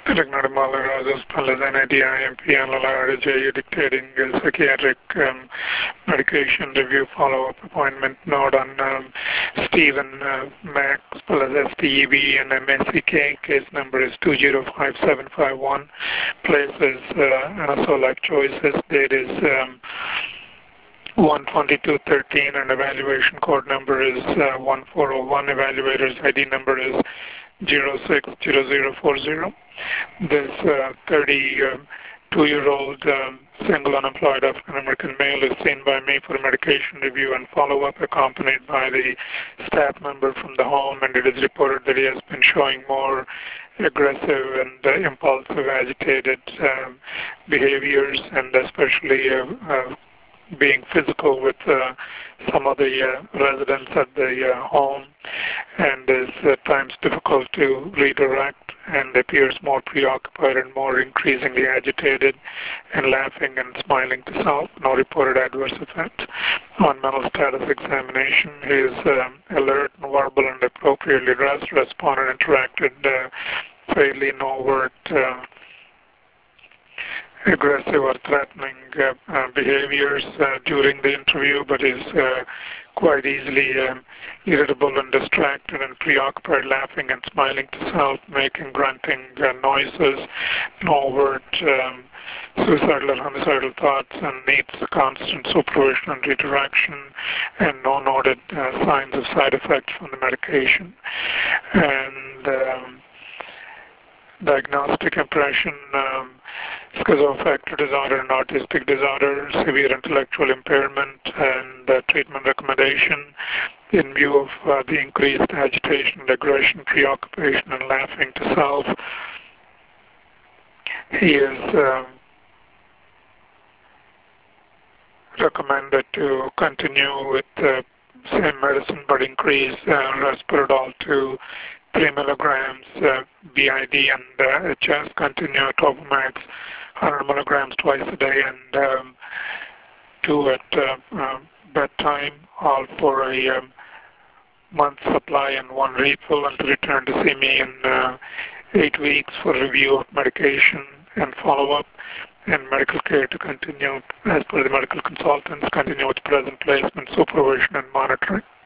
Rignatamala spells NIDIMP and dictating psychiatric medication review follow-up appointment note on Stephen Mack, spelled as STEV and MACK. Case number is 205751. Place is Anasolite Choices. Date is 1/22/13 and evaluation code number is 1401. Evaluator's ID number is 060040. This 32-year-old single unemployed African-American male is seen by me for medication review and follow-up, accompanied by the staff member from the home, and it is reported that he has been showing more aggressive and impulsive, agitated behaviors, and especially being physical with some of the residents at the home, and is at times difficult to redirect, and appears more preoccupied and more increasingly agitated, and laughing and smiling to self. No reported adverse effects. On mental status examination, he is alert, verbal, and appropriately dressed, responded, interacted fairly in overt aggressive or threatening behaviors during the interview, but is quite easily irritable and distracted and preoccupied, laughing and smiling to self, making grunting noises, no overt suicidal or homicidal thoughts, and needs constant supervision and redirection, and no noted signs of side effects from the medication. And diagnostic impression, schizoaffective disorder and autistic disorder, severe intellectual impairment, and treatment recommendation in view of the increased agitation, aggression, preoccupation, and laughing to self. He is recommended to continue with the same medicine but increase Risperdal to 3 milligrams BID and HS, continue Topamax 100 milligrams twice a day, and 2 at bedtime, all for a month supply and 1 refill, and to return to see me in 8 weeks for review of medication and follow-up, and medical care to continue as per the medical consultants, continue with present placement, supervision, and monitoring.